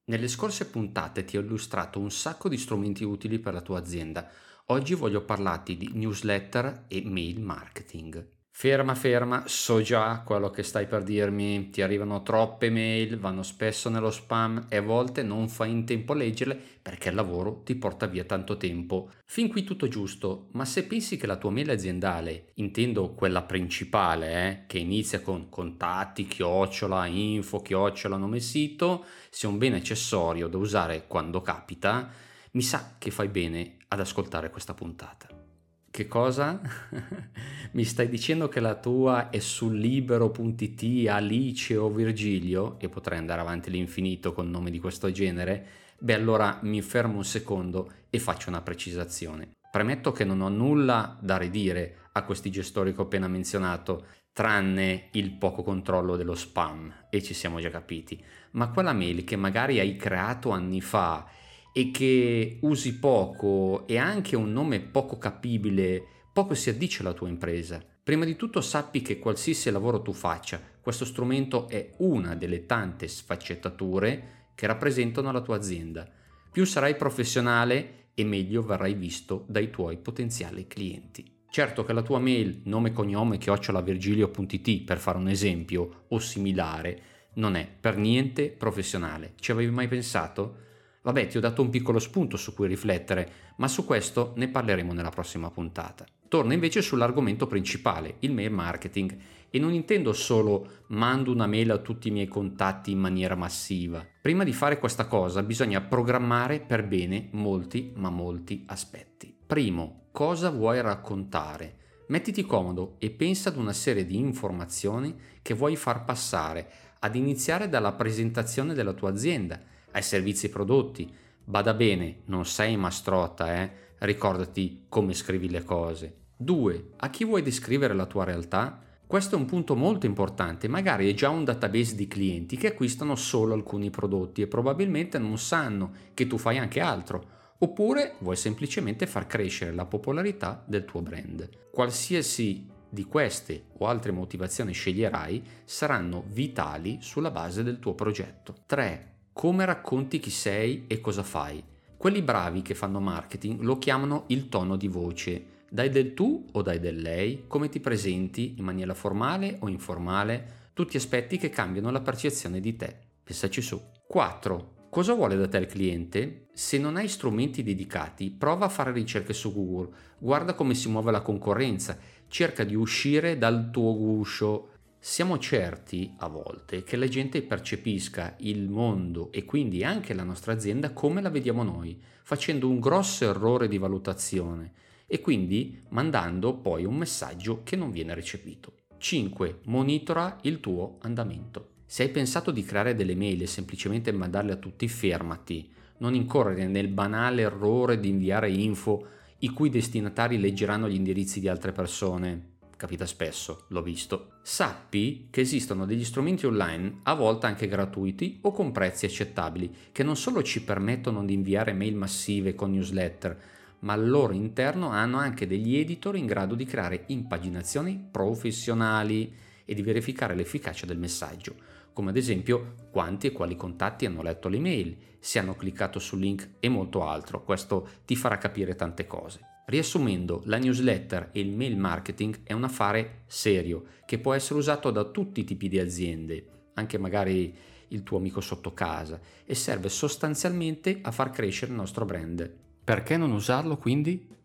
Nelle scorse puntate ti ho illustrato un sacco di strumenti utili per la tua azienda. Oggi voglio parlarti di newsletter e mail marketing. Ferma, ferma, so già quello che stai per dirmi. Ti arrivano troppe mail, vanno spesso nello spam e a volte non fai in tempo a leggerle perché il lavoro ti porta via tanto tempo. Fin qui tutto giusto, ma se pensi che la tua mail aziendale, intendo quella principale, che inizia con contatti, chiocciola, info, chiocciola, nome sito, sia un bene accessorio da usare quando capita, mi sa che fai bene ad ascoltare questa puntata. Che cosa? Mi stai dicendo che la tua è su libero.it, Alice o Virgilio, e potrei andare avanti all'infinito con nomi di questo genere? Beh, allora mi fermo un secondo e faccio una precisazione. Premetto che non ho nulla da ridire a questi gestori che ho appena menzionato, tranne il poco controllo dello spam, e ci siamo già capiti. Ma quella mail che magari hai creato anni fa e che usi poco e ha anche un nome poco capibile, poco si addice alla tua impresa. Prima di tutto sappi che qualsiasi lavoro tu faccia, questo strumento è una delle tante sfaccettature che rappresentano la tua azienda. Più sarai professionale e meglio verrai visto dai tuoi potenziali clienti. Certo che la tua mail nome cognome @virgilio.it, per fare un esempio o similare, non è per niente professionale. Ci avevi mai pensato? Vabbè, ti ho dato un piccolo spunto su cui riflettere, ma su questo ne parleremo nella prossima puntata. Torno invece sull'argomento principale, il mail marketing, e non intendo solo mando una mail a tutti i miei contatti in maniera massiva. Prima di fare questa cosa bisogna programmare per bene molti aspetti. Primo, cosa vuoi raccontare? Mettiti comodo e pensa ad una serie di informazioni che vuoi far passare, ad iniziare dalla presentazione della tua azienda, ai servizi prodotti. Bada bene, non sei mastrotta, ricordati come scrivi le cose. 2. A chi vuoi descrivere la tua realtà? Questo è un punto molto importante, magari hai già un database di clienti che acquistano solo alcuni prodotti e probabilmente non sanno che tu fai anche altro, oppure vuoi semplicemente far crescere la popolarità del tuo brand. Qualsiasi di queste o altre motivazioni sceglierai saranno vitali sulla base del tuo progetto. 3. Come racconti chi sei e cosa fai? Quelli bravi che fanno marketing lo chiamano il tono di voce. Dai del tu o dai del lei? Come ti presenti in maniera formale o informale? Tutti aspetti che cambiano la percezione di te. Pensaci su. 4. Cosa vuole da te il cliente? Se non hai strumenti dedicati, prova a fare ricerche su Google, guarda come si muove la concorrenza, cerca di uscire dal tuo guscio. Siamo certi a volte che la gente percepisca il mondo e quindi anche la nostra azienda come la vediamo noi, facendo un grosso errore di valutazione e quindi mandando poi un messaggio che non viene recepito. 5. Monitora il tuo andamento. Se hai pensato di creare delle mail e semplicemente mandarle a tutti, fermati. Non incorrere nel banale errore di inviare info i cui destinatari leggeranno gli indirizzi di altre persone. Capita spesso, l'ho visto. Sappi che esistono degli strumenti online, a volte anche gratuiti o con prezzi accettabili, che non solo ci permettono di inviare mail massive con newsletter, ma al loro interno hanno anche degli editor in grado di creare impaginazioni professionali e di verificare l'efficacia del messaggio, come ad esempio quanti e quali contatti hanno letto le mail, se hanno cliccato sul link e molto altro. Questo ti farà capire tante cose. Riassumendo, la newsletter e il mail marketing è un affare serio che può essere usato da tutti i tipi di aziende, anche magari il tuo amico sotto casa, e serve sostanzialmente a far crescere il nostro brand. Perché non usarlo quindi?